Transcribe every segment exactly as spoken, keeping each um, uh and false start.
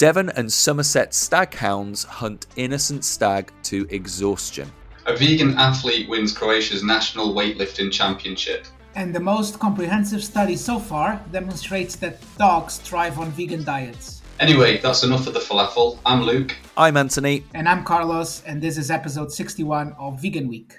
Devon and Somerset staghounds hunt innocent stag to exhaustion. A vegan athlete wins Croatia's national weightlifting championship. And the most comprehensive study so far demonstrates that dogs thrive on vegan diets. Anyway, that's enough of the falafel. I'm Luke. I'm Anthony. And I'm Carlos, and this is episode sixty-one of Vegan Week.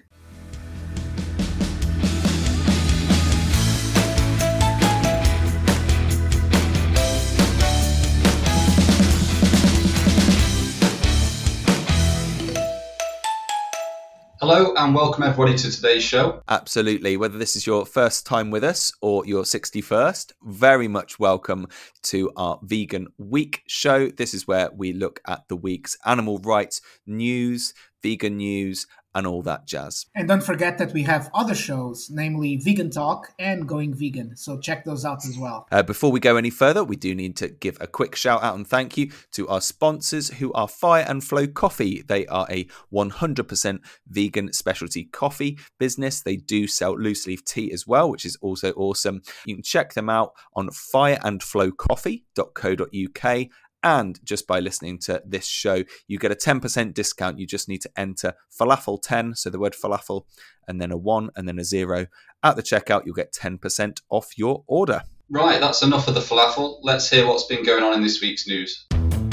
Hello and welcome everybody to today's show. Absolutely. Whether this is your first time with us or your sixty-first, very much welcome to our Vegan Week show. This is where we look at the week's animal rights news, vegan news, and all that jazz. And don't forget that we have other shows, namely Vegan Talk and Going Vegan. So check those out as well. Uh, before we go any further, we do need to give a quick shout out and thank you to our sponsors who are Fire and Flow Coffee. They are a one hundred percent vegan specialty coffee business. They do sell loose leaf tea as well, which is also awesome. You can check them out on fire and flow coffee dot co dot uk. And just by listening to this show, you get a ten percent discount. You just need to enter falafel ten, so the word falafel, and then a one, and then a zero. At the checkout, you'll get ten percent off your order. Right, that's enough of the falafel. Let's hear what's been going on in this week's news.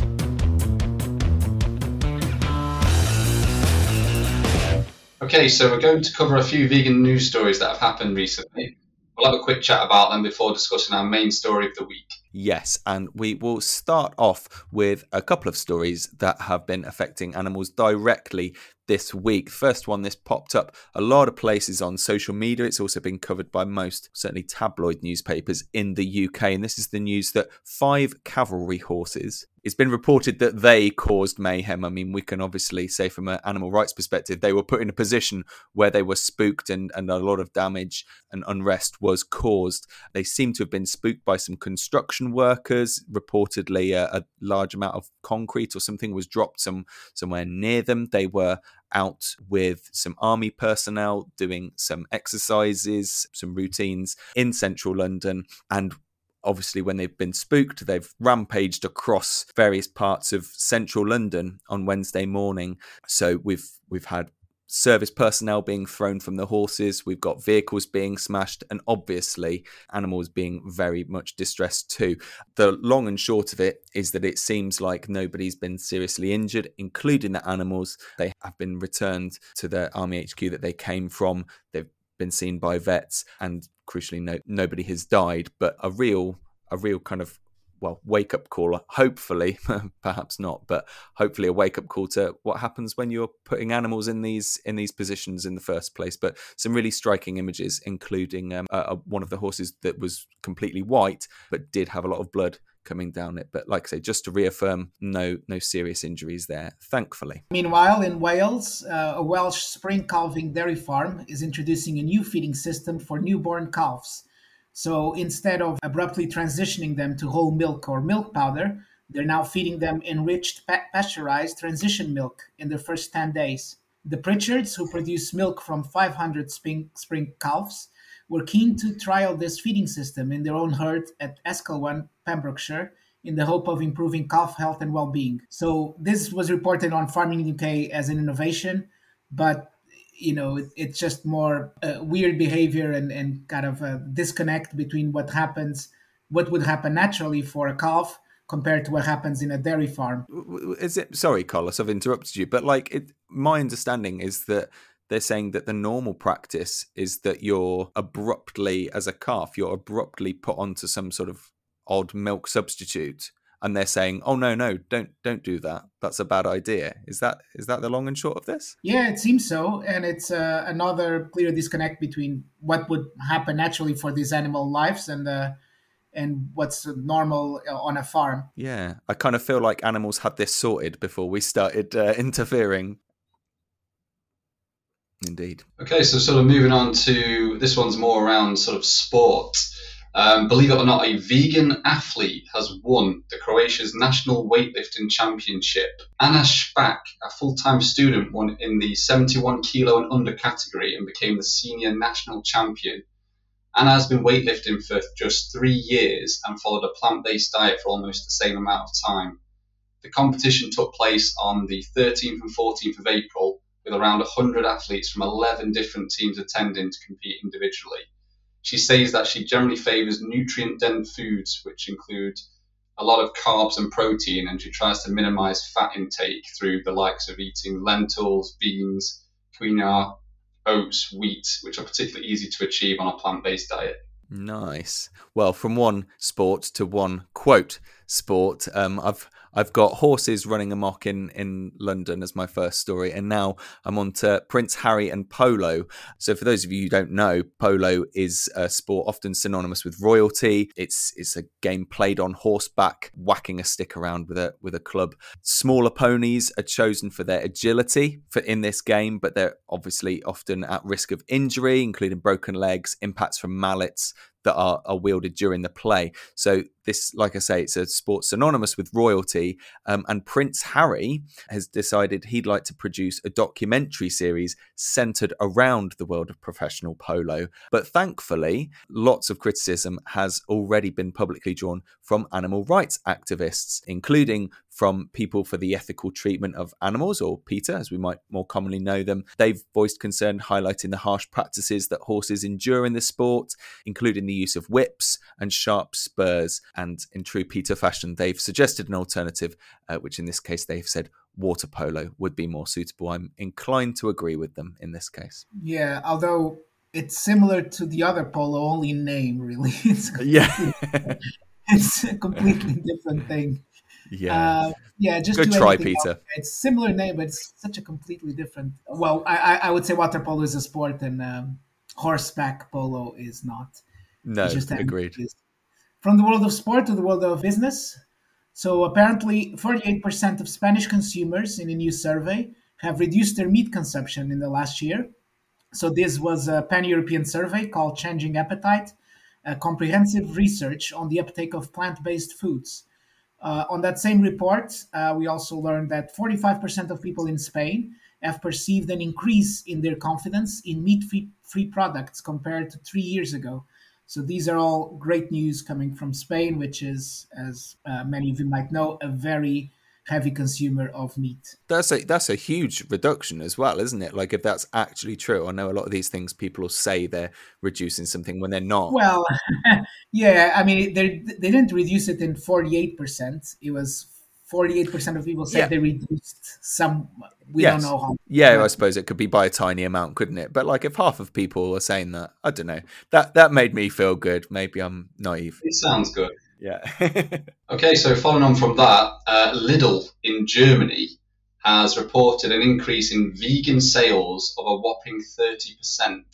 Okay, so we're going to cover a few vegan news stories that have happened recently. We'll have a quick chat about them before discussing our main story of the week. Yes, and we will start off with a couple of stories that have been affecting animals directly this week. First one, this popped up a lot of places on social media. It's also been covered by most, certainly tabloid newspapers in the U K. And this is the news that five cavalry horses, it's been reported that they caused mayhem. I mean, we can obviously say from an animal rights perspective, they were put in a position where they were spooked and, and a lot of damage and unrest was caused. They seem to have been spooked by some construction workers. Reportedly, a, a large amount of concrete or something was dropped some somewhere near them. They were out with some army personnel doing some exercises, some routines in central London, and obviously, when they've been spooked, they've rampaged across various parts of central London on Wednesday morning. So we've we've had service personnel being thrown from the horses. We've got vehicles being smashed, and obviously animals being very much distressed too. The long and short of it is that it seems like nobody's been seriously injured, including the animals. They have been returned to the Army H Q that they came from. They've been seen by vets, and crucially no, nobody has died, but a real a real kind of well wake up call, hopefully perhaps not, but hopefully a wake up call to what happens when you're putting animals in these in these positions in the first place. But some really striking images, including um, uh, one of the horses that was completely white but did have a lot of blood coming down it. But like I say, just to reaffirm, no no serious injuries there, thankfully. Meanwhile, in Wales, uh, a Welsh spring calving dairy farm is introducing a new feeding system for newborn calves. So instead of abruptly transitioning them to whole milk or milk powder, they're now feeding them enriched pa- pasteurized transition milk in their first ten days. The Pritchards, who produce milk from five hundred spring, spring calves, were keen to trial this feeding system in their own herd at Escalwan, Pembrokeshire, in the hope of improving calf health and well-being. So this was reported on Farming U K as an innovation, but you know, it, it's just more uh, weird behavior and, and kind of a disconnect between what happens, what would happen naturally for a calf compared to what happens in a dairy farm. Is it? Sorry, Carlos, I've interrupted you, but like, it, my understanding is that they're saying that the normal practice is that you're abruptly, as a calf, you're abruptly put onto some sort of odd milk substitute. And they're saying, "Oh no, no, don't, don't do that. That's a bad idea." Is that, is that the long and short of this? Yeah, it seems so, and it's uh, another clear disconnect between what would happen naturally for these animal lives and uh, and what's normal on a farm. Yeah, I kind of feel like animals had this sorted before we started uh, interfering. Indeed. Okay, so sort of moving on to this one's more around sort of sport. Um, believe it or not, a vegan athlete has won the Croatia's national weightlifting championship. Anna Špak, a full-time student, won in the seventy-one kilo and under category and became the senior national champion. Anna has been weightlifting for just three years and followed a plant-based diet for almost the same amount of time. The competition took place on the thirteenth and fourteenth of April, with around one hundred athletes from eleven different teams attending to compete individually. She says that she generally favours nutrient-dense foods, which include a lot of carbs and protein, and she tries to minimise fat intake through the likes of eating lentils, beans, quinoa, oats, wheat, which are particularly easy to achieve on a plant-based diet. Nice. Well, from one sport to one quote sport, um, I've I've got horses running amok in, in London as my first story, and now I'm on to Prince Harry and polo. So for those of you who don't know, polo is a sport often synonymous with royalty. It's it's a game played on horseback, whacking a stick around with a with a club. Smaller ponies are chosen for their agility for in this game, but they're obviously often at risk of injury, including broken legs, impacts from mallets that are, are wielded during the play. So this, like I say, it's a sport synonymous with royalty. Um, and Prince Harry has decided he'd like to produce a documentary series centered around the world of professional polo. But thankfully, lots of criticism has already been publicly drawn from animal rights activists, including from people for the ethical treatment of animals, or PETA, as we might more commonly know them. They've voiced concern highlighting the harsh practices that horses endure in the sport, including the use of whips and sharp spurs. And in true PETA fashion, they've suggested an alternative, uh, which in this case they've said water polo would be more suitable. I'm inclined to agree with them in this case. Yeah, although it's similar to the other polo, only in name, really. It's yeah. It's a completely different thing. Yeah, uh, yeah. Just good try, Peter. Else. It's similar name, but it's such a completely different. Well, I, I would say water polo is a sport, and um, horseback polo is not. No, just agreed. From the world of sport to the world of business. So apparently, forty-eight percent of Spanish consumers in a new survey have reduced their meat consumption in the last year. So this was a pan-European survey called Changing Appetite, a comprehensive research on the uptake of plant-based foods. Uh, on that same report, uh, we also learned that forty-five percent of people in Spain have perceived an increase in their confidence in meat-free free products compared to three years ago. So these are all great news coming from Spain, which is, as uh, many of you might know, a very heavy consumer of meat. That's a that's a huge reduction as well, isn't it? Like, if that's actually true. I know a lot of these things people will say they're reducing something when they're not. Well, yeah, I mean, they they didn't reduce it in forty-eight percent. It was forty-eight percent of people said yeah. they reduced some. We yes. don't know how. Yeah, I suppose it could be by a tiny amount, couldn't it? But like, if half of people are saying that, I don't know. That that made me feel good. Maybe I'm naive. It sounds good. Yeah. Okay, so following on from that, uh, Lidl in Germany has reported an increase in vegan sales of a whopping thirty percent.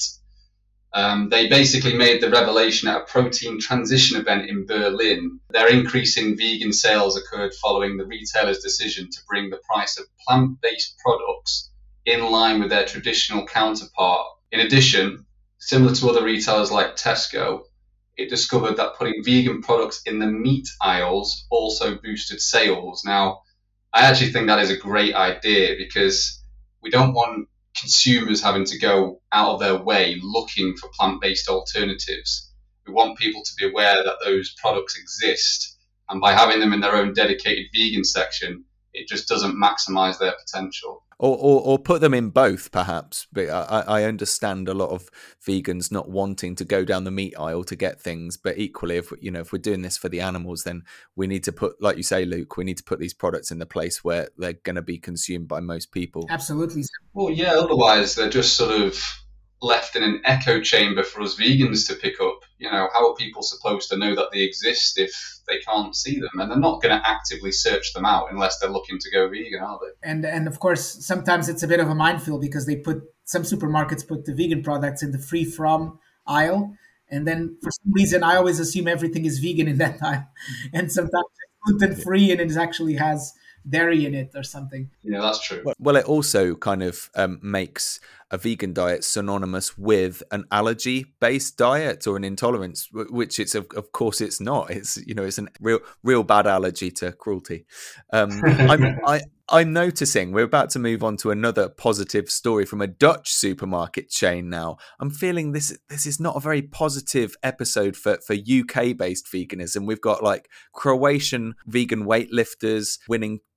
Um, they basically made the revelation at a protein transition event in Berlin. Their increase in vegan sales occurred following the retailer's decision to bring the price of plant-based products in line with their traditional counterpart. In addition, similar to other retailers like Tesco, it discovered that putting vegan products in the meat aisles also boosted sales. Now, I actually think that is a great idea because we don't want consumers having to go out of their way looking for plant-based alternatives. We want people to be aware that those products exist, and by having them in their own dedicated vegan section, it just doesn't maximize their potential. Or, or, or put them in both, perhaps. But I, I understand a lot of vegans not wanting to go down the meat aisle to get things. But equally, if you know, if we're doing this for the animals, then we need to put, like you say, Luke, we need to put these products in the place where they're going to be consumed by most people. Absolutely. Well, yeah. Otherwise, they're just sort of left in an echo chamber for us vegans to pick up. You know, how are people supposed to know that they exist if they can't see them? And they're not going to actively search them out unless they're looking to go vegan, are they? And and of course, sometimes it's a bit of a minefield because they put some supermarkets put the vegan products in the free from aisle, and then for some reason I always assume everything is vegan in that aisle, and sometimes it's gluten free and it actually has dairy in it or something. Yeah, that's true. Well, well it also kind of um, makes a vegan diet synonymous with an allergy-based diet or an intolerance, which it's of, of course it's not. It's you know it's a real real bad allergy to cruelty. Um, I'm I, I'm noticing we're about to move on to another positive story from a Dutch supermarket chain. Now I'm feeling this this is not a very positive episode for for U K-based veganism. We've got like Croatian vegan weightlifters winning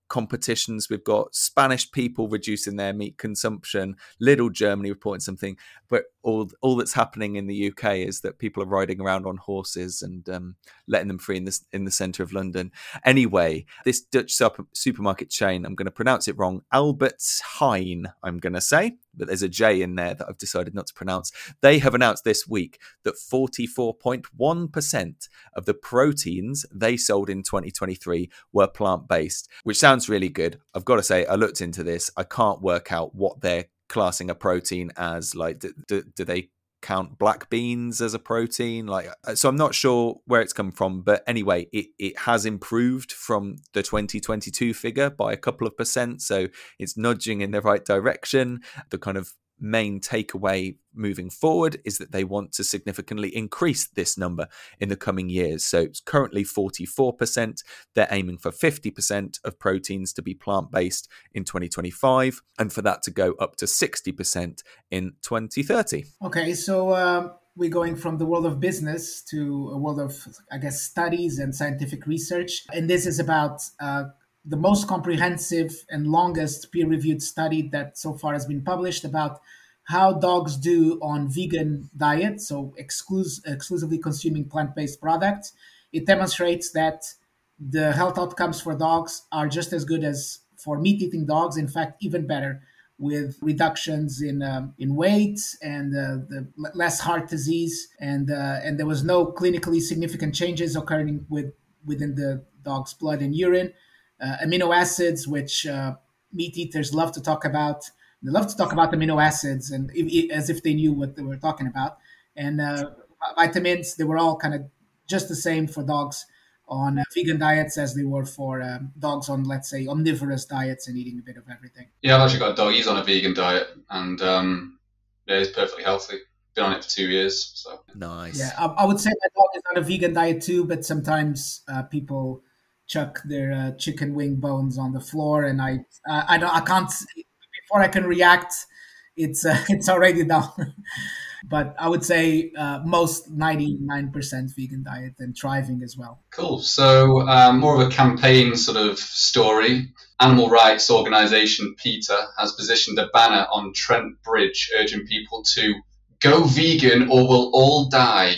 competitions. We've got Spanish people reducing their meat consumption, little Germany reporting something, but all all that's happening in the U K is that people are riding around on horses and um, letting them free in the, in the centre of London. Anyway, this Dutch sup- supermarket chain, I'm going to pronounce it wrong, Albert's Heijn, I'm going to say, but there's a J in there that I've decided not to pronounce. They have announced this week that forty-four point one percent of the proteins they sold in twenty twenty-three were plant-based, which sounds really good. I've got to say, I looked into this. I can't work out what they're classing a protein as. Like, do, do, do they count black beans as a protein? Like, so I'm not sure where it's come from, but anyway, it, it has improved from the twenty twenty-two figure by a couple of percent. So it's nudging in the right direction. The kind of main takeaway moving forward is that they want to significantly increase this number in the coming years. So it's currently forty-four percent. They're aiming for fifty percent of proteins to be plant-based in twenty twenty-five, and for that to go up to sixty percent in twenty thirty. Okay, so uh, we're going from the world of business to a world of, I guess, studies and scientific research. And this is about uh, the most comprehensive and longest peer-reviewed study that so far has been published about how dogs do on vegan diet, so exclus- exclusively consuming plant-based products. It demonstrates that the health outcomes for dogs are just as good as for meat-eating dogs, in fact, even better, with reductions in um, in weight and uh, the l- less heart disease, and uh, and there was no clinically significant changes occurring with within the dog's blood and urine. Uh, amino acids, which uh, meat eaters love to talk about. They love to talk about amino acids and if, as if they knew what they were talking about. And uh, vitamins, they were all kind of just the same for dogs on uh, vegan diets as they were for um, dogs on, let's say, omnivorous diets and eating a bit of everything. Yeah, I've actually got a dog. He's on a vegan diet, and um, yeah, he's perfectly healthy. Been on it for two years. So nice. Yeah, I, I would say my dog is on a vegan diet too, but sometimes uh, people chuck their uh, chicken wing bones on the floor, and I, uh, I don't, I can't. Before I can react, it's uh, it's already down. But I would say uh, most ninety-nine percent vegan diet and thriving as well. Cool. So um, more of a campaign sort of story. Animal rights organisation PETA has positioned a banner on Trent Bridge urging people to go vegan or we'll all die.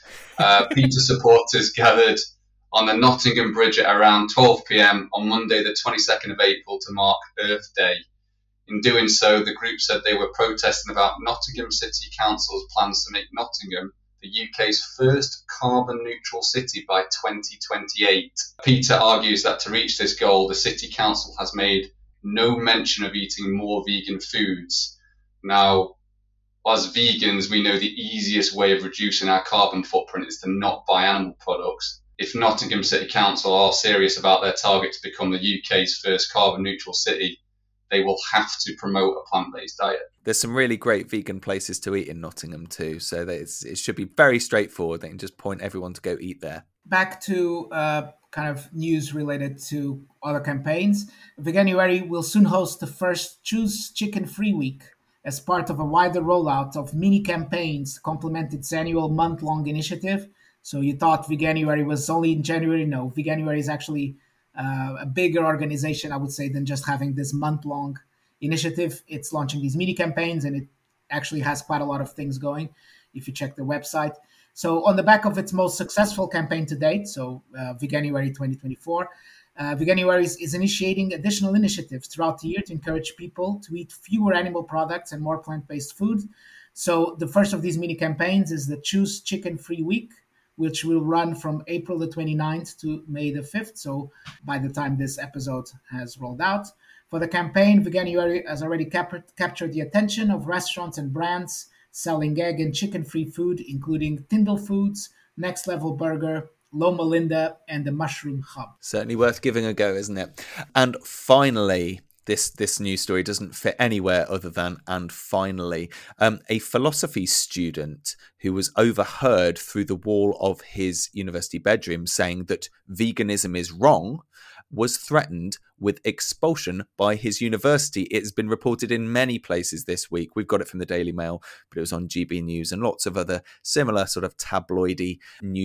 Uh, PETA supporters gathered on the Nottingham Bridge at around twelve p.m. on Monday, the twenty-second of April, to mark Earth Day. In doing so, the group said they were protesting about Nottingham City Council's plans to make Nottingham the U K's first carbon-neutral city by twenty twenty-eight. PETA argues that to reach this goal, the City Council has made no mention of eating more vegan foods. Now, as vegans, we know the easiest way of reducing our carbon footprint is to not buy animal products. If Nottingham City Council are serious about their target to become the U K's first carbon-neutral city, they will have to promote a plant-based diet. There's some really great vegan places to eat in Nottingham too, so that it's, it should be very straightforward. They can just point everyone to go eat there. Back to uh, kind of news related to other campaigns. Veganuary will soon host the first Choose Chicken Free Week as part of a wider rollout of mini campaigns to complement its annual month-long initiative. So you thought Veganuary was only in January? No, Veganuary is actually uh, a bigger organization, I would say, than just having this month-long initiative. It's launching these mini campaigns, and it actually has quite a lot of things going if you check the website. So on the back of its most successful campaign to date, so uh, Veganuary twenty twenty-four, uh, Veganuary is, is initiating additional initiatives throughout the year to encourage people to eat fewer animal products and more plant-based food. So the first of these mini campaigns is the Choose Chicken Free Week, which will run from April the twenty-ninth to May the fifth. So by the time this episode has rolled out. For the campaign, Veganuary has already cap- captured the attention of restaurants and brands selling egg and chicken-free food, including Tyndall Foods, Next Level Burger, Loma Linda, and the Mushroom Hub. Certainly worth giving a go, isn't it? And finally, this this news story doesn't fit anywhere other than and finally. Um, a philosophy student who was overheard through the wall of his university bedroom saying that veganism is wrong was threatened with expulsion by his university. It's been reported in many places this week. We've got it from the Daily Mail, but it was on G B News and lots of other similar sort of tabloidy news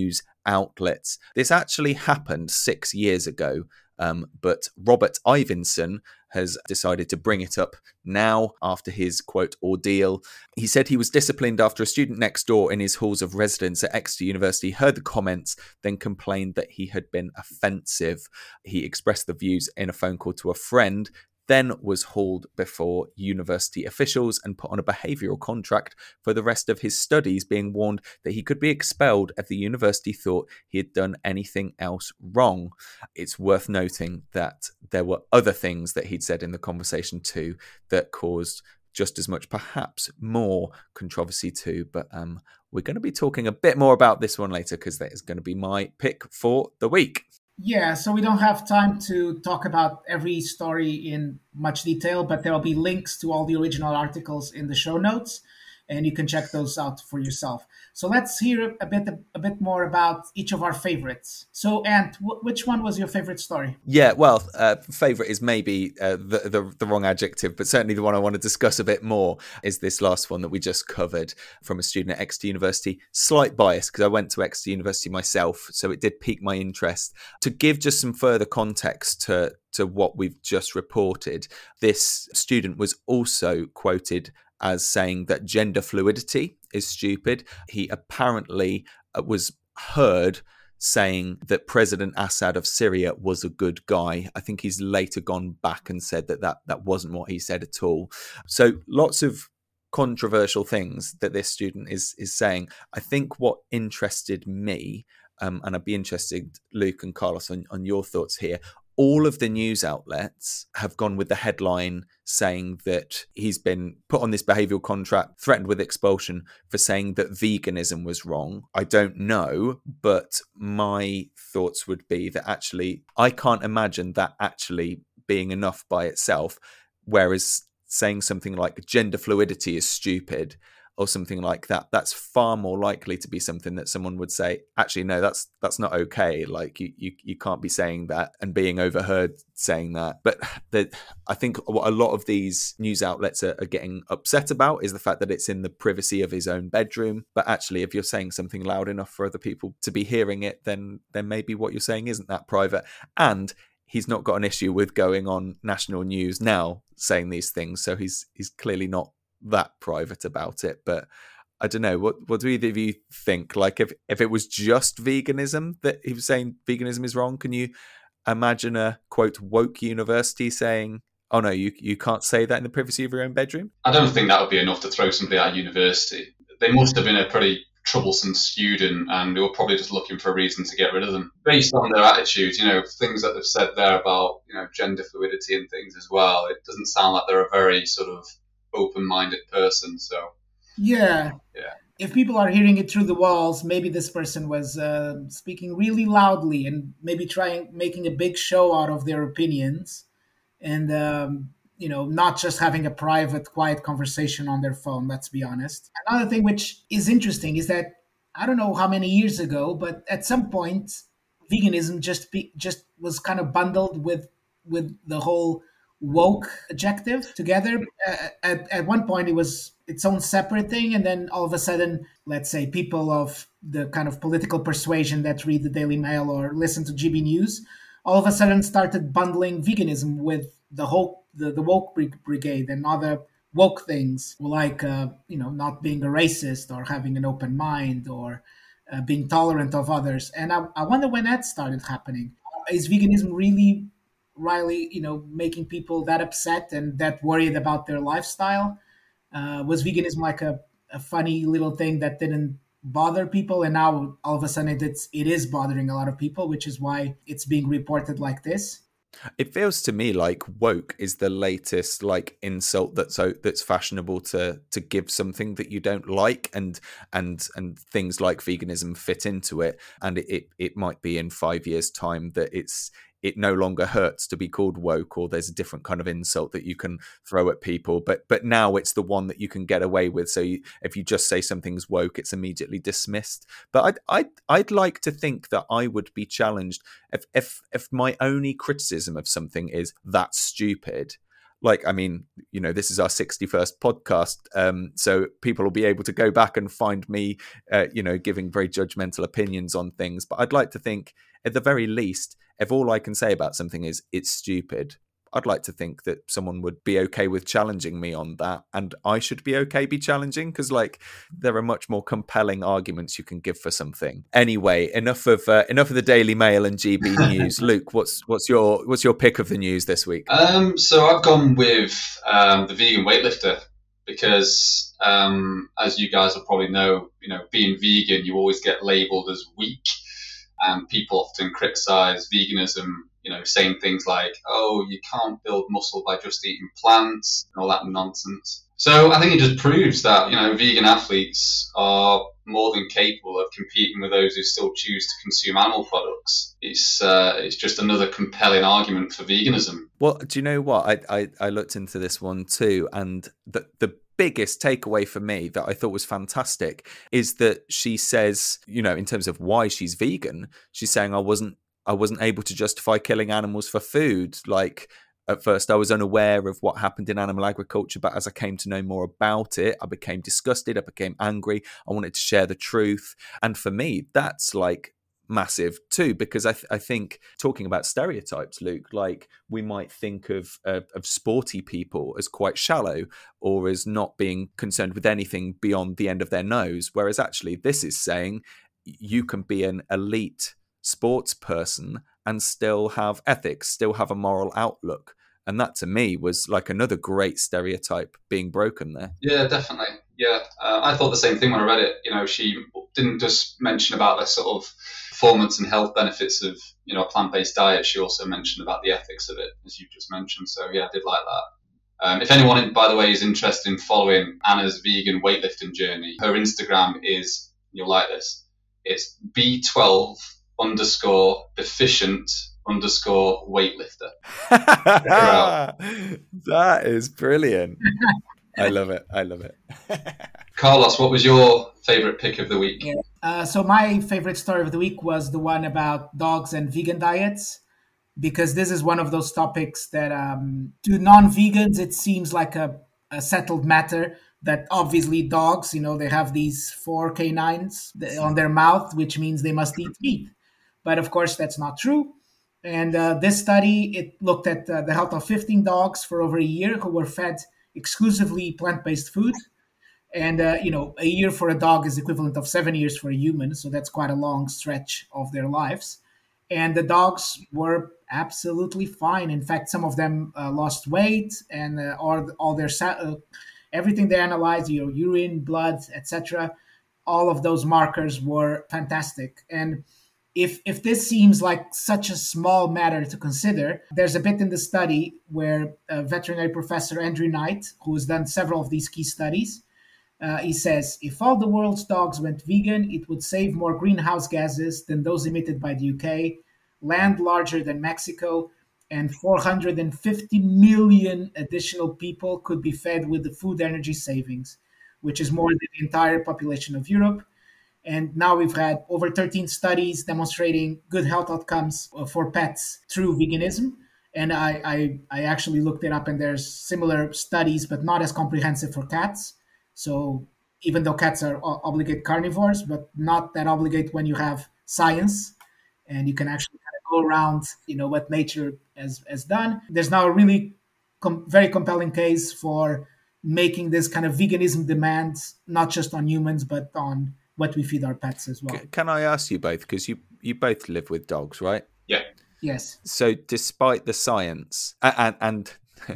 outlets. This actually happened six years ago, um, but Robert Ivinson has decided to bring it up now after his, quote, ordeal. He said he was disciplined after a student next door in his halls of residence at Exeter University heard the comments, then complained that he had been offensive. He expressed the views in a phone call to a friend, then was hauled before university officials and put on a behavioural contract for the rest of his studies, being warned that he could be expelled if the university thought he had done anything else wrong. It's worth noting that there were other things that he'd said in the conversation too that caused just as much, perhaps more, controversy too. But um, we're going to be talking a bit more about this one later because that is going to be my pick for the week. Yeah, so we don't have time to talk about every story in much detail, but there will be links to all the original articles in the show notes, and you can check those out for yourself. So let's hear a bit a bit more about each of our favorites. So, Ant, w- which one was your favorite story? Yeah, well, uh, favorite is maybe uh, the, the the wrong adjective, but certainly the one I want to discuss a bit more is this last one that we just covered from a student at Exeter University. Slight bias because I went to Exeter University myself, so it did pique my interest. To give just some further context to to what we've just reported, this student was also quoted as saying that gender fluidity is stupid. He apparently was heard saying that President Assad of Syria was a good guy. I think he's later gone back and said that that, that wasn't what he said at all. So lots of controversial things that this student is is saying. I think what interested me, um, and I'd be interested, Luke and Carlos, on, on your thoughts here, all of the news outlets have gone with the headline saying that he's been put on this behavioural contract, threatened with expulsion for saying that veganism was wrong. I don't know, but my thoughts would be that actually I can't imagine that actually being enough by itself, whereas saying something like gender fluidity is stupid or something like that, that's far more likely to be something that someone would say, actually, no, that's that's not okay. Like you you, you can't be saying that and being overheard saying that. But the, I think what a lot of these news outlets are, are getting upset about is the fact that it's in the privacy of his own bedroom. But actually, if you're saying something loud enough for other people to be hearing it, then then maybe what you're saying isn't that private. And he's not got an issue with going on national news now saying these things. So he's he's clearly not that private about it. But I don't know, what what do either of you think? Like if if it was just veganism that he was saying veganism is wrong, can you imagine a, quote, woke university saying, oh no, you you can't say that in the privacy of your own bedroom? I don't think that would be enough to throw somebody out of university. They must have been a pretty troublesome student and they were probably just looking for a reason to get rid of them based on their attitude. You know, things that they've said there about, you know, gender fluidity and things as well. It doesn't sound like they're a very sort of open-minded person. So yeah yeah if people are hearing it through the walls, maybe this person was uh, speaking really loudly and maybe trying making a big show out of their opinions, and um, you know, not just having a private, quiet conversation on their phone. Let's be honest. Another thing which is interesting is that I don't know how many years ago, but at some point, veganism just be, just was kind of bundled with with the whole woke adjective together. Uh, at, at one point it was its own separate thing, and then all of a sudden, let's say people of the kind of political persuasion that read the Daily Mail or listen to G B News all of a sudden started bundling veganism with the whole the, the woke brigade and other woke things like uh, you know, not being a racist or having an open mind or uh, being tolerant of others. And I, I wonder when that started happening. Is veganism really Riley, you know, making people that upset and that worried about their lifestyle? Uh, was veganism like a, a funny little thing that didn't bother people, and now all of a sudden it, it's, it is bothering a lot of people, which is why it's being reported like this? It feels to me like woke is the latest like insult that's so that's fashionable to to give something that you don't like, and and and things like veganism fit into it. And it it, it might be in five years' time that it's it no longer hurts to be called woke, or there's a different kind of insult that you can throw at people. But but now it's the one that you can get away with. So you, if you just say something's woke, it's immediately dismissed. But I'd I'd, I'd like to think that I would be challenged if if if my only criticism of something is that's stupid. like, I mean, you know, this is our sixty-first podcast, um, so people will be able to go back and find me, uh, you know, giving very judgmental opinions on things. But I'd like to think, at the very least, if all I can say about something is it's stupid, I'd like to think that someone would be okay with challenging me on that, and I should be okay be challenging, because like there are much more compelling arguments you can give for something. Anyway, enough of uh, enough of the Daily Mail and G B News. Luke, what's what's your what's your pick of the news this week? Um, so I've gone with um, the vegan weightlifter, because um, as you guys will probably know, you know, being vegan, you always get labelled as weak, and people often criticise veganism, you know, saying things like, oh, you can't build muscle by just eating plants and all that nonsense. So I think it just proves that, you know, vegan athletes are more than capable of competing with those who still choose to consume animal products. It's uh, it's just another compelling argument for veganism. Well, do you know what? I I, I looked into this one too, and the the biggest takeaway for me that I thought was fantastic is that she says, you know, in terms of why she's vegan, she's saying I wasn't I wasn't able to justify killing animals for food. Like, at first I was unaware of what happened in animal agriculture, but as I came to know more about it, I became disgusted, I became angry, I wanted to share the truth. And for me, that's like massive too, because I, th- I think talking about stereotypes, Luke, like we might think of, of of sporty people as quite shallow or as not being concerned with anything beyond the end of their nose, whereas actually this is saying you can be an elite sports person and still have ethics, still have a moral outlook. And that to me was like another great stereotype being broken there. Yeah, definitely. Yeah, uh, I thought the same thing when I read it. You know, she didn't just mention about the sort of performance and health benefits of, you know, a plant-based diet. She also mentioned about the ethics of it, as you just mentioned. So yeah, I did like that. Um, if anyone, by the way, is interested in following Anna's vegan weightlifting journey, her Instagram is, you'll like this, it's B twelve underscore deficient underscore weightlifter. That is brilliant. I love it. I love it. Carlos, what was your favorite pick of the week? Yeah. Uh, so my favorite story of the week was the one about dogs and vegan diets, because this is one of those topics that um, to non-vegans, it seems like a, a settled matter. That obviously dogs, you know, they have these four canines on their mouth, which means they must eat meat. But of course, that's not true. And uh, this study, it looked at uh, the health of fifteen dogs for over a year who were fed exclusively plant-based food. And, uh, you know, a year for a dog is equivalent of seven years for a human. So that's quite a long stretch of their lives. And the dogs were absolutely fine. In fact, some of them uh, lost weight, and uh, all, all their uh, everything they analyzed, you know, urine, blood, et cetera, all of those markers were fantastic. And If if this seems like such a small matter to consider, there's a bit in the study where uh, veterinary professor Andrew Knight, who has done several of these key studies, uh, he says, if all the world's dogs went vegan, it would save more greenhouse gases than those emitted by the U K, land larger than Mexico, and four hundred fifty million additional people could be fed with the food energy savings, which is more than the entire population of Europe. And now we've had over thirteen studies demonstrating good health outcomes for pets through veganism. And I, I, I actually looked it up, and there's similar studies, but not as comprehensive for cats. So even though cats are obligate carnivores, but not that obligate when you have science, and you can actually kind of go around, you know, what nature has, has done. There's now a really com- very compelling case for making this kind of veganism demand, not just on humans, but on what we feed our pets as well. Can I ask you both, because you, you both live with dogs, right? Yeah. Yes. So despite the science and, and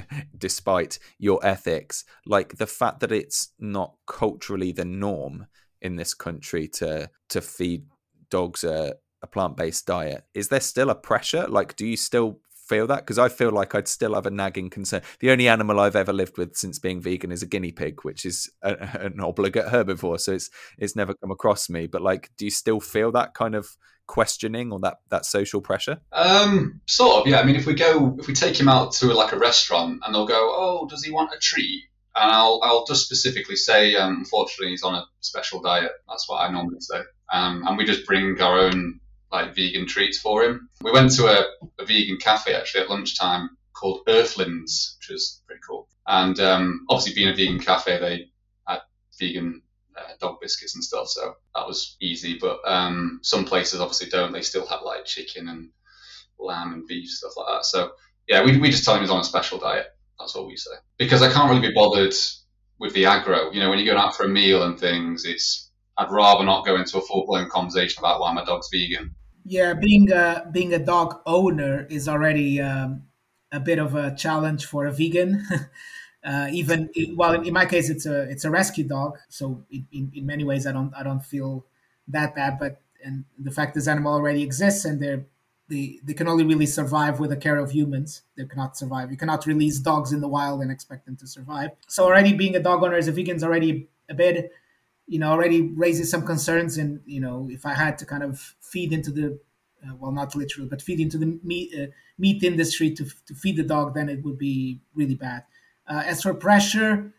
despite your ethics, like the fact that it's not culturally the norm in this country to to feed dogs a, a plant-based diet, is there still a pressure? Like, do you still feel that? Because I feel like I'd still have a nagging concern. The only animal I've ever lived with since being vegan is a guinea pig, which is a, an obligate herbivore, so it's it's never come across me. But like, do you still feel that kind of questioning or that that social pressure? Um, sort of, yeah. I mean, if we go, if we take him out to like a restaurant and they'll go, oh, does he want a treat? And I'll I'll just specifically say, um, unfortunately, he's on a special diet. That's what I normally say. Um, and we just bring our own like vegan treats for him. We went to a, a vegan cafe actually at lunchtime called Earthlings, which was pretty cool. And um, obviously, being a vegan cafe, they had vegan uh, dog biscuits and stuff, so that was easy. But um, some places obviously don't. They still have like chicken and lamb and beef, stuff like that. So yeah, we we just tell him he's on a special diet. That's what we say. Because I can't really be bothered with the aggro. You know, when you're going out for a meal and things, it's I'd rather not go into a full-blown conversation about why my dog's vegan. Yeah, being a being a dog owner is already um, a bit of a challenge for a vegan. uh, even well, in my case, it's a it's a rescue dog, so in, in, in many ways, I don't I don't feel that bad. But and the fact this animal already exists, and they're they they can only really survive with the care of humans. They cannot survive. You cannot release dogs in the wild and expect them to survive. So already being a dog owner as a vegan is already a bit, you know, already raises some concerns. And, you know, if I had to kind of feed into the, uh, well, not literally, but feed into the meat, uh, meat industry to, to feed the dog, then it would be really bad. Uh, as for pressure,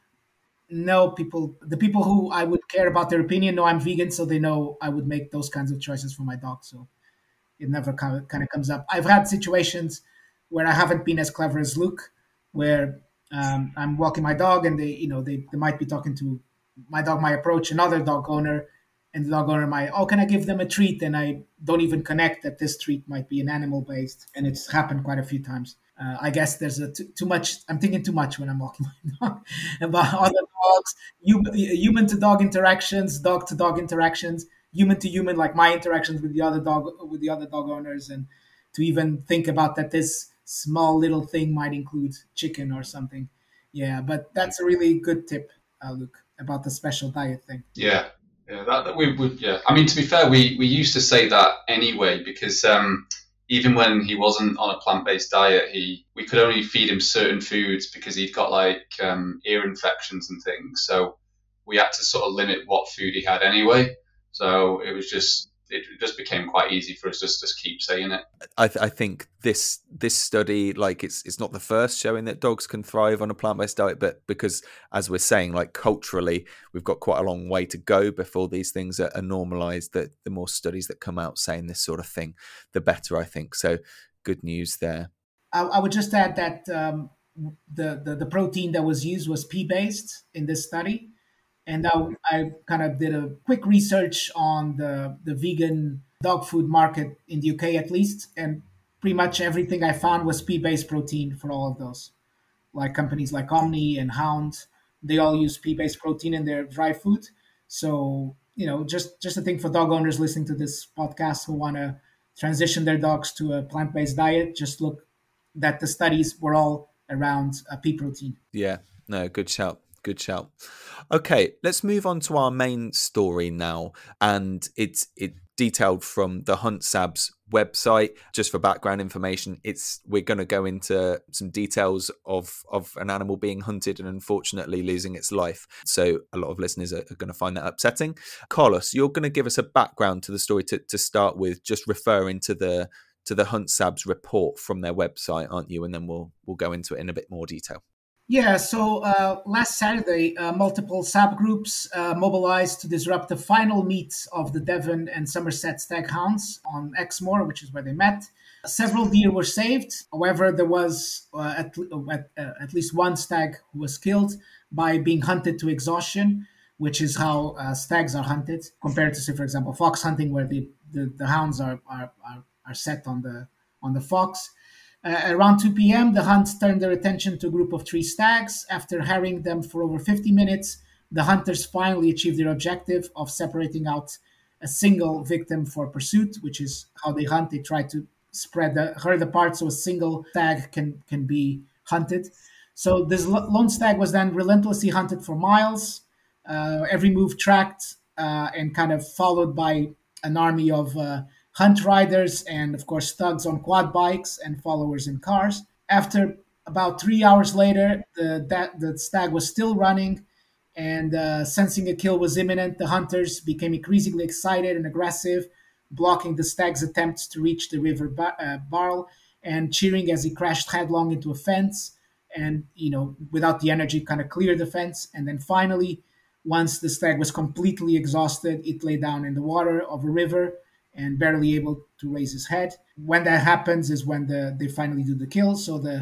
no, people, the people who I would care about their opinion know I'm vegan, so they know I would make those kinds of choices for my dog. So it never kind of, kind of comes up. I've had situations where I haven't been as clever as Luke, where um, I'm walking my dog and they, you know, they, they might be talking to my dog, might approach another dog owner, and the dog owner might, oh, can I give them a treat? And I don't even connect that this treat might be an animal based. And it's happened quite a few times. Uh, I guess there's a t- too much, I'm thinking too much when I'm walking my dog about other dogs, human to dog interactions, dog to dog interactions, human to human, like my interactions with the other dog, with the other dog owners, and to even think about that this small little thing might include chicken or something. Yeah, but that's a really good tip, uh, Luke, about the special diet thing. Yeah, yeah, that, that we would. Yeah, I mean, to be fair, we we used to say that anyway because um, even when he wasn't on a plant-based diet, he we could only feed him certain foods because he'd got like um, ear infections and things. So we had to sort of limit what food he had anyway. So it was just it just became quite easy for us just to keep saying it. I, th- I think this this study, like it's it's not the first showing that dogs can thrive on a plant-based diet, but because as we're saying, like culturally, we've got quite a long way to go before these things are, are normalized. That the more studies that come out saying this sort of thing, the better, I think. So good news there. I, I would just add that um, the, the the protein that was used was pea-based in this study. And I, I kind of did a quick research on the, the vegan dog food market in the U K, at least. And pretty much everything I found was pea-based protein for all of those. Like companies like Omni and Hound, they all use pea-based protein in their dry food. So, you know, just, just a thing for dog owners listening to this podcast who want to transition their dogs to a plant-based diet, just look that the studies were all around uh, pea protein. Yeah, no, good shout. Good shout. Okay, let's move on to our main story now. And it's it detailed from the Hunt Sabs website. Just for background information, it's we're going to go into some details of, of an animal being hunted and unfortunately losing its life. So a lot of listeners are, are going to find that upsetting. Carlos, you're going to give us a background to the story to, to start with, just referring to the to the Hunt Sabs report from their website, aren't you? And then we'll we'll go into it in a bit more detail. Yeah, so uh, last Saturday, uh, multiple subgroups uh, mobilized to disrupt the final meet of the Devon and Somerset stag hounds on Exmoor, which is where they met. Several deer were saved. However, there was uh, at, at, uh, at least one stag who was killed by being hunted to exhaustion, which is how uh, stags are hunted, compared to, say, for example, fox hunting, where the, the, the hounds are, are, are, are set on the on the fox. Uh, around two p.m., the hunt turned their attention to a group of three stags. After harrying them for over fifty minutes, the hunters finally achieved their objective of separating out a single victim for pursuit, which is how they hunt. They try to spread the herd apart so a single stag can, can be hunted. So this lone stag was then relentlessly hunted for miles, uh, every move tracked uh, and kind of followed by an army of uh, hunt riders and, of course, thugs on quad bikes and followers in cars. After about three hours later, the, that, the stag was still running, and uh, sensing a kill was imminent, the hunters became increasingly excited and aggressive, blocking the stag's attempts to reach the river bar- uh, Barle and cheering as he crashed headlong into a fence and, you know, without the energy, kind of cleared the fence. And then finally, once the stag was completely exhausted, it lay down in the water of a river and barely able to raise his head. When that happens is when the, they finally do the kill. So the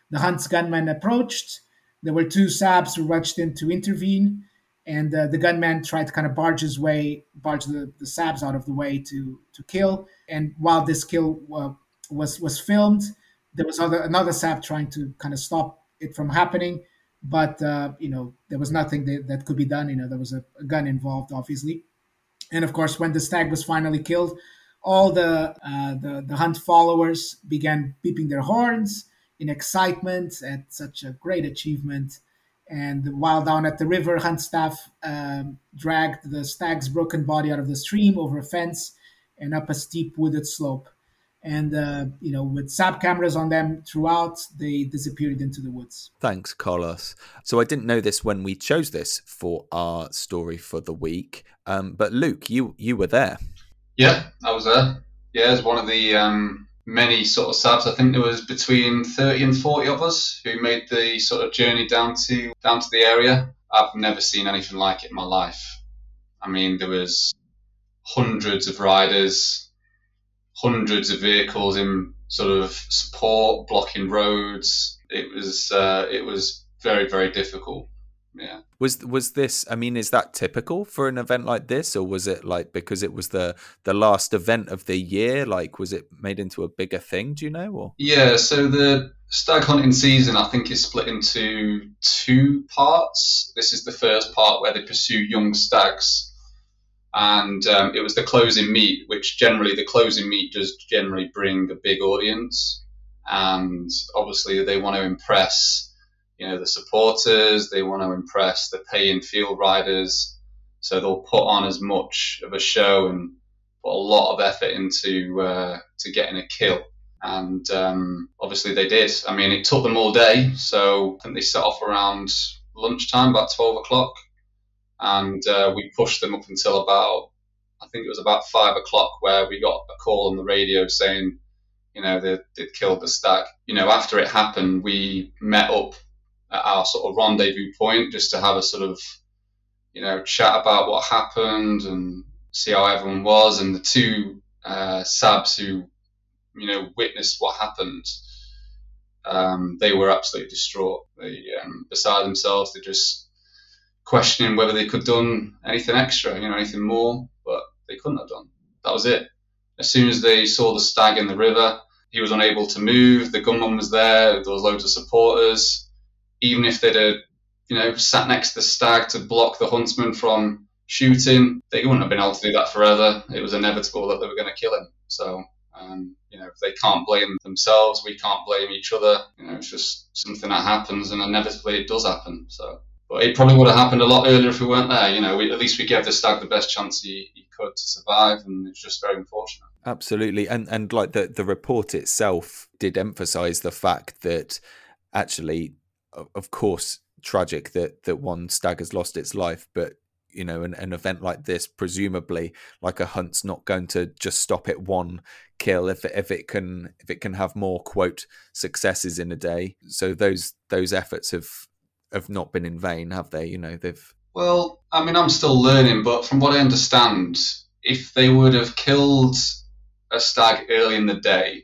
The hunt's gunman approached. There were two Sabs who rushed in to intervene, and uh, the gunman tried to kind of barge his way, barge the, the Sabs out of the way to to kill. And while this kill uh, was was filmed, there was other another Sab trying to kind of stop it from happening, but uh, you know there was nothing that, that could be done. You know there was a, a gun involved, obviously, and of course when the stag was finally killed, all the uh, the the hunt followers began beeping their horns in excitement at such a great achievement. And while down at the river, hunt staff um, dragged the stag's broken body out of the stream over a fence and up a steep wooded slope. And, uh, you know, with Sab cameras on them throughout, they disappeared into the woods. Thanks, Carlos. So I didn't know this when we chose this for our story for the week. Um, but Luke, you, you were there. Yeah, I was there. Yeah, as one of the um, many sort of Sabs. I think there was between thirty and forty of us who made the sort of journey down to down to the area. I've never seen anything like it in my life. I mean, there was hundreds of riders, hundreds of vehicles in sort of support, blocking roads. It was uh, it was very, very difficult. Yeah. Was was this, I mean, is that typical for an event like this, or was it like because it was the the last event of the year, like was it made into a bigger thing, do you know? Or Yeah, so the stag hunting season I think is split into two parts. This is the first part where they pursue young stags, and um, it was the closing meet, which generally the closing meet does generally bring a big audience, and obviously they want to impress you know, the supporters, they want to impress the paying field riders, so they'll put on as much of a show and put a lot of effort into uh, to getting a kill. And um, obviously they did. I mean, it took them all day, so I think they set off around lunchtime, about twelve o'clock, and uh, we pushed them up until about, I think it was about five o'clock, where we got a call on the radio saying, you know, they, they'd killed the stag. You know, after it happened, we met up at our sort of rendezvous point just to have a sort of, you know, chat about what happened and see how everyone was. And the two uh, Sabs who, you know, witnessed what happened, um, they were absolutely distraught. They, um, beside themselves, they're just questioning whether they could have done anything extra, you know, anything more, but they couldn't have done. That was it. As soon as they saw the stag in the river, he was unable to move. The gunman was there. There was loads of supporters. Even if they'd have, you know, sat next to the stag to block the huntsman from shooting, they wouldn't have been able to do that forever. It was inevitable that they were going to kill him. So, um, you know, if they can't blame themselves, we can't blame each other. You know, it's just something that happens, and inevitably it does happen. So, but it probably would have happened a lot earlier if we weren't there. You know, we, at least we gave the stag the best chance he, he could to survive, and it's just very unfortunate. Absolutely. And and like the, the report itself did emphasize the fact that actually, of course, tragic that, that one stag has lost its life, but you know, an, an event like this, presumably, like a hunt's not going to just stop at one kill if it, if it can if it can have more quote successes in a day. So those those efforts have have not been in vain, have they? You know, they've. Well, I mean, I'm still learning, but from what I understand, if they would have killed a stag early in the day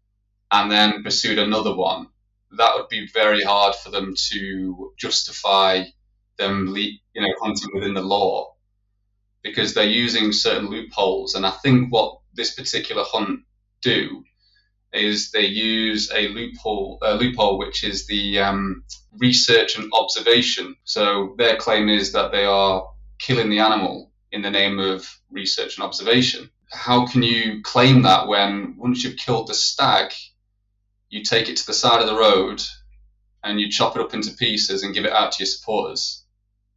and then pursued another one, that would be very hard for them to justify them, you know, hunting within the law, because they're using certain loopholes. And I think what this particular hunt do is they use a loophole, a loophole which is the um, research and observation. So their claim is that they are killing the animal in the name of research and observation. How can you claim that when once you've killed the stag, you take it to the side of the road and you chop it up into pieces and give it out to your supporters?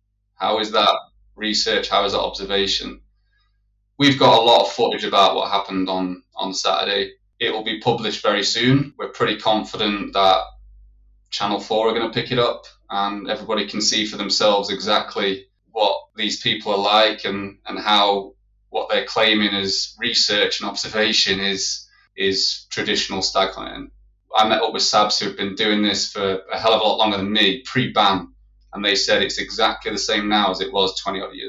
How is that research? How is that observation? We've got a lot of footage about what happened on, on Saturday. It will be published very soon. We're pretty confident that Channel four are going to pick it up and everybody can see for themselves exactly what these people are like, and, and how what they're claiming as research and observation is is traditional stag hunting. I met up with Sabs who have been doing this for a hell of a lot longer than me, pre-ban, and they said it's exactly the same now as it was twenty odd years ago.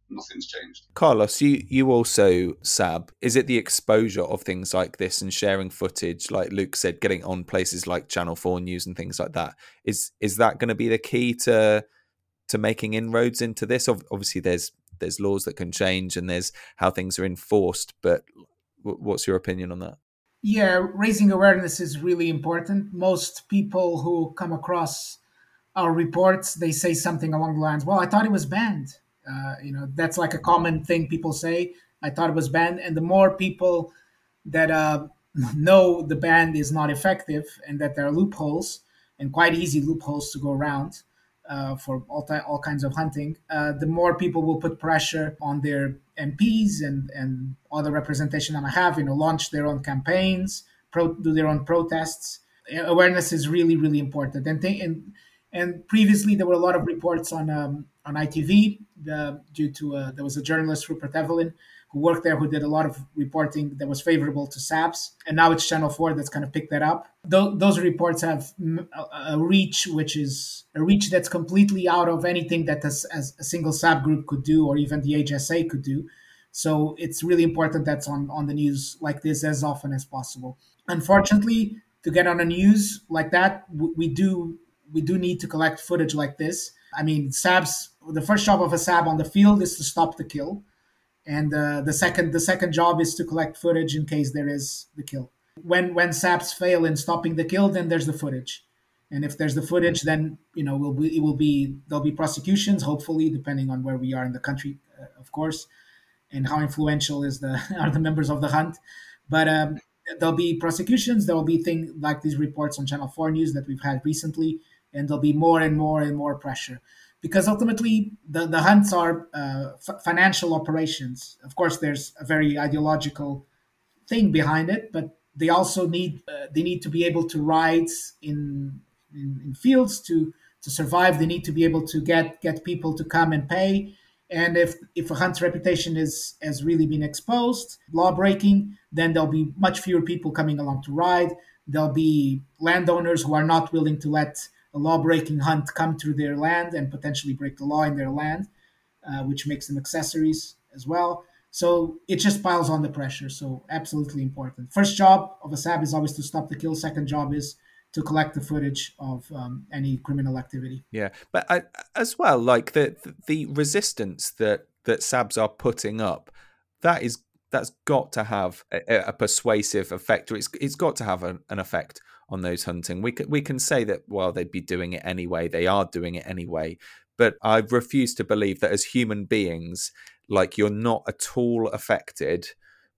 nothing's changed. Carlos, you, you also, Sab, is it the exposure of things like this and sharing footage, like Luke said, getting on places like Channel four News and things like that? Is is that going to be the key to to making inroads into this? Obviously, there's there's laws that can change and there's how things are enforced, but what's your opinion on that? Yeah, raising awareness is really important. Most people who come across our reports, they say something along the lines, well, I thought it was banned. Uh, you know, that's like a common thing people say. I thought it was banned. And the more people that uh, know the ban is not effective and that there are loopholes, and quite easy loopholes to go around uh, for all, ty- all kinds of hunting, uh, the more people will put pressure on their M Ps and, and other representation that I have, you know, launch their own campaigns, pro- do their own protests. Awareness is really, really important. And, th- and And previously, there were a lot of reports on um, on I T V uh, due to uh, there was a journalist, Rupert Evelyn, who worked there, who did a lot of reporting that was favorable to S A B S. And now it's Channel four that's kind of picked that up. Th- those reports have a, a reach, which is a reach that's completely out of anything that a, as a single S A B group could do, or even the H S A could do. So it's really important that's on, on the news like this as often as possible. Unfortunately, to get on the news like that, we do we do need to collect footage like this. I mean, S A Bs, the first job of a S A B on the field is to stop the kill. And uh, the second the second job is to collect footage in case there is the kill. When when S A Bs fail in stopping the kill, then there's the footage. And if there's the footage, then, you know, will be, it will be there'll be prosecutions, hopefully, depending on where we are in the country, uh, of course, and how influential is the are the members of the hunt. But um, there'll be prosecutions. There will be things like these reports on Channel four News that we've had recently, and there'll be more and more and more pressure. Because ultimately, the, the hunts are uh, f- financial operations. Of course, there's a very ideological thing behind it, but they also need uh, they need to be able to ride in, in in fields to to survive. They need to be able to get get people to come and pay. And if if a hunt's reputation is has really been exposed, law breaking, then there'll be much fewer people coming along to ride. There'll be landowners who are not willing to let a law-breaking hunt come through their land and potentially break the law in their land, uh, which makes them accessories as well. So it just piles on the pressure. So absolutely important. First job of a S A B is always to stop the kill. Second job is to collect the footage of um, any criminal activity. Yeah, but I, as well, like the the resistance that that S A Bs are putting up, that is that's got to have a, a persuasive effect, or it's it's got to have a, an effect on those hunting. We can, we can say that, well, they'd be doing it anyway. They are doing it anyway. But I refuse to believe that as human beings, like, you're not at all affected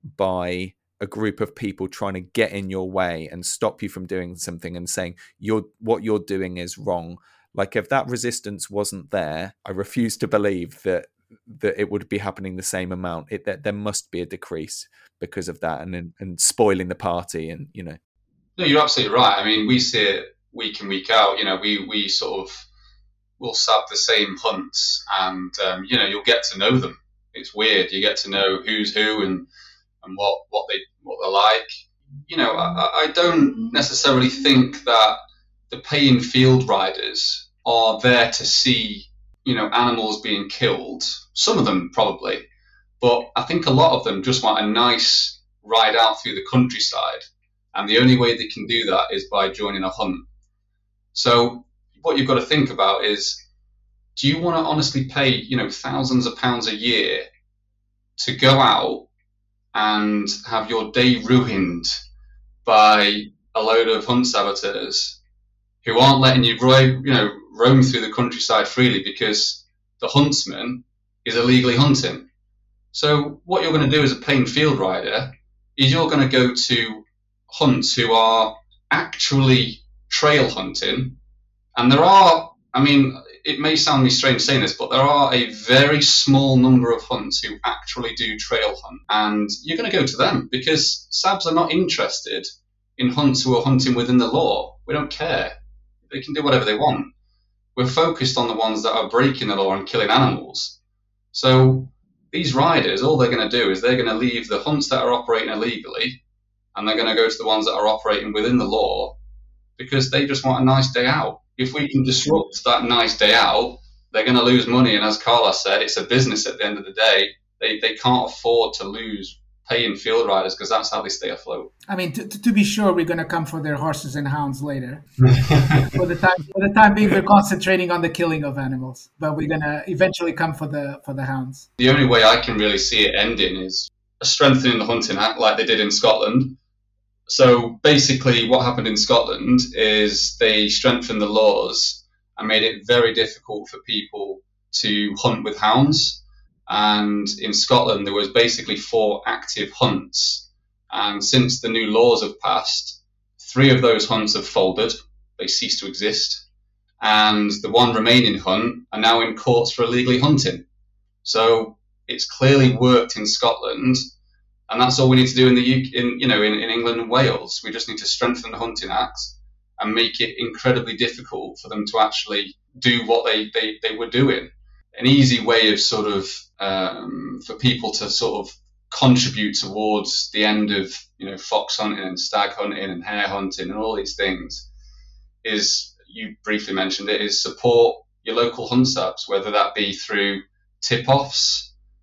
by a group of people trying to get in your way and stop you from doing something and saying you're what you're doing is wrong. Like, if that resistance wasn't there, I refuse to believe that that it would be happening the same amount. It that there must be a decrease because of that, and and spoiling the party, and you know. No, you're absolutely right. I mean, we see it week in, week out. You know, we, we sort of will S A B the same hunts, and um, you know, you'll get to know them. It's weird. You get to know who's who and and what, what they what they're like. You know, I, I don't necessarily think that the paying field riders are there to see, you know, animals being killed. Some of them probably, but I think a lot of them just want a nice ride out through the countryside. And the only way they can do that is by joining a hunt. So what you've got to think about is, do you want to honestly pay, you know, thousands of pounds a year to go out and have your day ruined by a load of hunt saboteurs who aren't letting you, ro- you know, roam through the countryside freely because the huntsman is illegally hunting? So what you're going to do as a paying field rider is you're going to go to hunts who are actually trail hunting, and there are, I mean, it may sound me strange saying this, but there are a very small number of hunts who actually do trail hunt, and you're going to go to them because S A Bs are not interested in hunts who are hunting within the law. We don't care. They can do whatever they want. We're focused on the ones that are breaking the law and killing animals. So these riders, all they're going to do is they're going to leave the hunts that are operating illegally, and they're going to go to the ones that are operating within the law because they just want a nice day out. If we can disrupt that nice day out, they're going to lose money. And as Carlos said, it's a business at the end of the day. They they can't afford to lose paying field riders because that's how they stay afloat. I mean, to, to be sure, we're going to come for their horses and hounds later. for the time for the time being, we're concentrating on the killing of animals, but we're going to eventually come for the for the hounds. The only way I can really see it ending is strengthening the Hunting Act like they did in Scotland. So basically what happened in Scotland is they strengthened the laws and made it very difficult for people to hunt with hounds. And in Scotland, there was basically four active hunts. And since the new laws have passed, three of those hunts have folded. They ceased to exist. And the one remaining hunt are now in courts for illegally hunting. So it's clearly worked in Scotland. And that's all we need to do in the U K, in you know in, in England and Wales. We just need to strengthen the Hunting Act and make it incredibly difficult for them to actually do what they, they, they were doing. An easy way of sort of um, for people to sort of contribute towards the end of you know fox hunting and stag hunting and hare hunting and all these things is, you briefly mentioned it, is support your local hunt sabs, whether that be through tip-offs.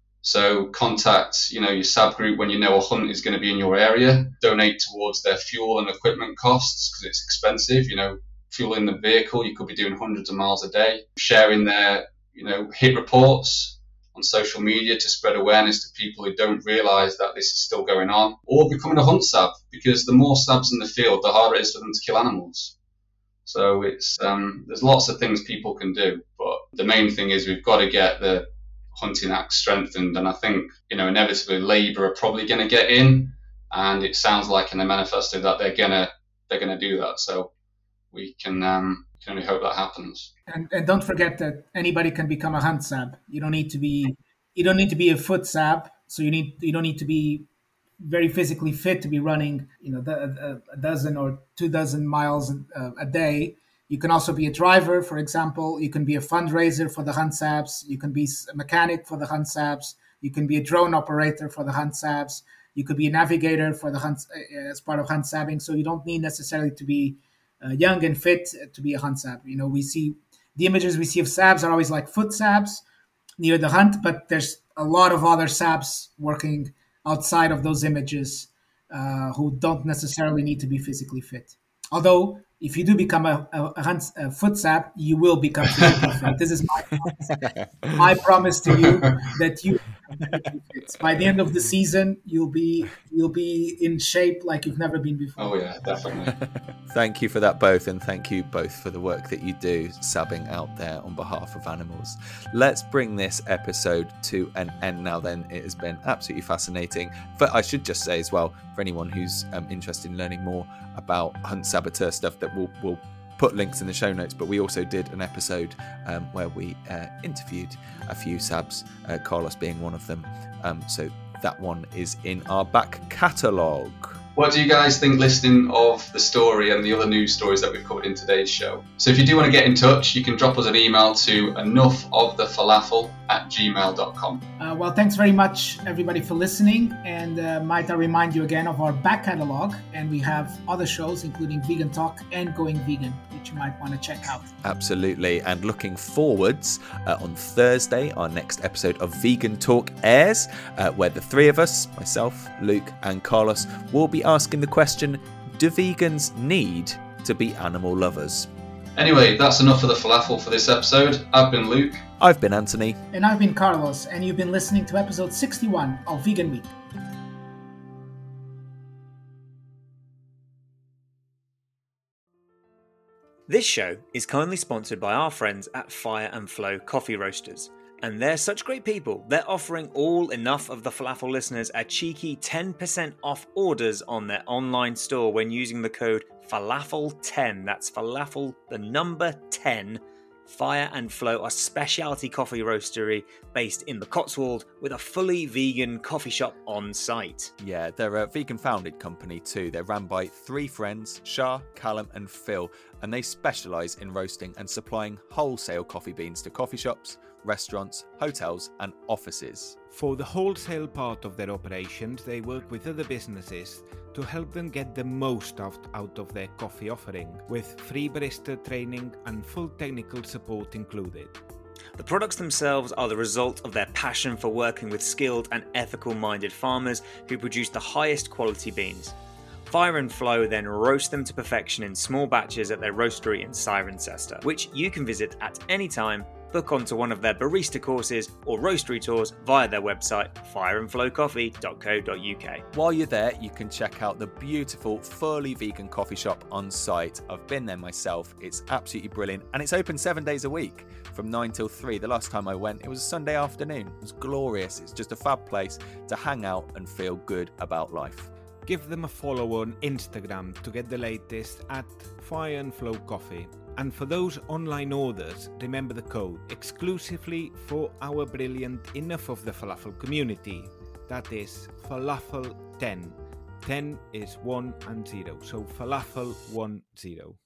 So contact, you know, your S A B group when you know a hunt is going to be in your area. Donate towards their fuel and equipment costs because it's expensive. You know, fueling the vehicle, you could be doing hundreds of miles a day. Sharing their, you know, hit reports on social media to spread awareness to people who don't realise that this is still going on. Or becoming a hunt S A B, because the more S A Bs in the field, the harder it is for them to kill animals. So it's um, there's lots of things people can do, but the main thing is we've got to get the Hunting Act strengthened, and I think you know inevitably Labour are probably going to get in, and it sounds like in the manifesto that they're gonna they're gonna do that. So we can um, can only hope that happens. And and don't forget that anybody can become a hunt S A B. You don't need to be you don't need to be a foot S A B. So you need you don't need to be very physically fit to be running you know the, a, a dozen or two dozen miles a, a day. You can also be a driver, for example. You can be a fundraiser for the hunt S A Bs. You can be a mechanic for the hunt S A Bs. You can be a drone operator for the hunt S A Bs. You could be a navigator for the hunt uh, as part of hunt sabbing. So you don't need necessarily to be uh, young and fit to be a hunt S A B. You know, we see the images we see of S A Bs are always like foot S A Bs near the hunt, but there's a lot of other S A Bs working outside of those images uh, who don't necessarily need to be physically fit. Although, if you do become a, a, a, hunt, a foot S A B, you will become physically fit. This is my promise. my promise to you that you by the end of the season you'll be you'll be in shape like you've never been before. Oh yeah, definitely. Thank you for that both, and thank you both for the work that you do sabbing out there on behalf of animals. Let's bring this episode to an end now then. It has been absolutely fascinating. But I should just say as well, for anyone who's um, interested in learning more about hunt saboteur stuff, that we'll, we'll put links in the show notes, but we also did an episode um, where we uh, interviewed a few S A Bs, uh, Carlos being one of them. Um, so that one is in our back catalogue. What do you guys think listening of the story and the other news stories that we've covered in today's show? So if you do want to get in touch, you can drop us an email to enoughofthe at gmail dot com. Uh, well, thanks very much, everybody, for listening. And uh, might I remind you again of our back catalog. And we have other shows, including Vegan Talk and Going Vegan, which you might want to check out. Absolutely. And looking forwards, uh, on Thursday, our next episode of Vegan Talk airs, uh, where the three of us, myself, Luke, and Carlos, will be asking the question, do vegans need to be animal lovers? Anyway, that's enough of the falafel for this episode. I've been Luke. I've been Anthony. And I've been Carlos, and you've been listening to episode sixty-one of Vegan Week. This show is kindly sponsored by our friends at Fire and Flow Coffee Roasters. And they're such great people, they're offering all Enough of the Falafel listeners a cheeky ten percent off orders on their online store when using the code falafel ten. That's falafel, the number ten. Fire and Flow are specialty coffee roastery based in the Cotswold with a fully vegan coffee shop on site. Yeah, they're a vegan founded company too. They're run by three friends, Shah, Callum and Phil, and they specialise in roasting and supplying wholesale coffee beans to coffee shops, restaurants, hotels and offices. For the wholesale part of their operations, they work with other businesses to help them get the most out, out of their coffee offering, with free barista training and full technical support included. The products themselves are the result of their passion for working with skilled and ethical-minded farmers who produce the highest quality beans. Fire and Flow then roast them to perfection in small batches at their roastery in Cirencester, which you can visit at any time, book onto one of their barista courses or roastery tours via their website fire and flow coffee dot co dot uk. While you're there, you can check out the beautiful, fully vegan coffee shop on site. I've been there myself. It's absolutely brilliant, and it's open seven days a week from nine till three. The last time I went, it was a Sunday afternoon. It was glorious. It's just a fab place to hang out and feel good about life. Give them a follow on Instagram to get the latest at Fire and Flow Coffee. And for those online orders, remember the code exclusively for our brilliant Enough of the Falafel community. That is Falafel ten. ten is one and zero, so Falafel one zero.